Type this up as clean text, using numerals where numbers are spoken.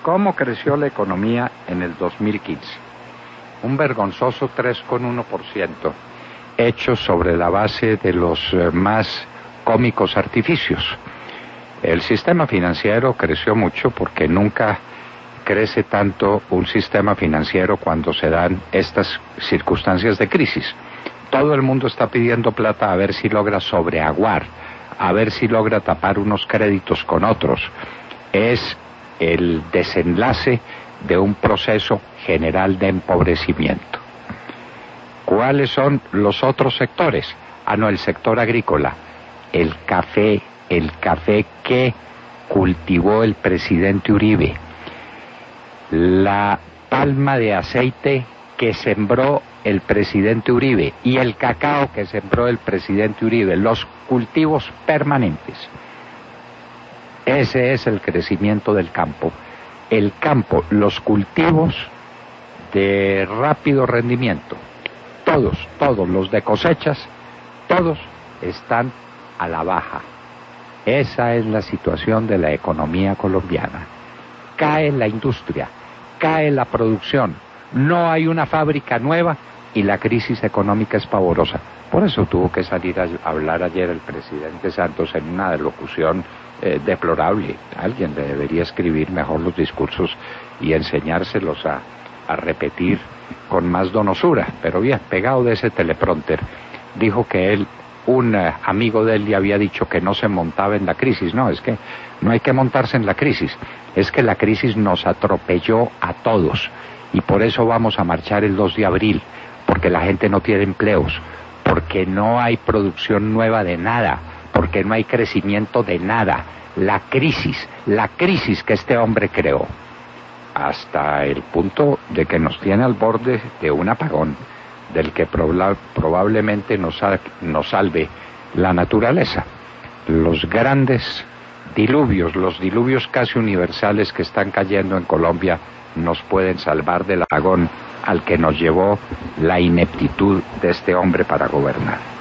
¿Cómo creció la economía en el 2015? Un vergonzoso 3,1%, hecho sobre la base de los más cómicos artificios. El sistema financiero creció mucho porque nunca crece tanto un sistema financiero cuando se dan estas circunstancias de crisis. Todo el mundo está pidiendo plata a ver si logra sobreaguar, a ver si logra tapar unos créditos con otros. Es el desenlace de un proceso general de empobrecimiento. ¿Cuáles son los otros sectores? No, el sector agrícola, el café que cultivó el presidente Uribe, la palma de aceite que sembró el presidente Uribe y el cacao que sembró el presidente Uribe, los cultivos permanentes. Ese es el crecimiento del campo. El campo, los cultivos de rápido rendimiento, todos los de cosechas, todos están a la baja. Esa es la situación de la economía colombiana. Cae la industria, cae la producción, no hay una fábrica nueva y la crisis económica es pavorosa. Por eso tuvo que salir a hablar ayer el presidente Santos en una locución deplorable. Alguien le debería escribir mejor los discursos y enseñárselos a repetir con más donosura. Pero bien, pegado de ese teleprompter, dijo que un amigo de él le había dicho que no se montaba en la crisis. No, es que no hay que montarse en la crisis, es que la crisis nos atropelló a todos y por eso vamos a marchar el 2 de abril, porque la gente no tiene empleos, porque no hay producción nueva de nada, porque no hay crecimiento de nada. La crisis que este hombre creó, hasta el punto de que nos tiene al borde de un apagón, del que probablemente nos salve la naturaleza. Los grandes diluvios, los diluvios casi universales que están cayendo en Colombia, nos pueden salvar del apagón al que nos llevó la ineptitud de este hombre para gobernar.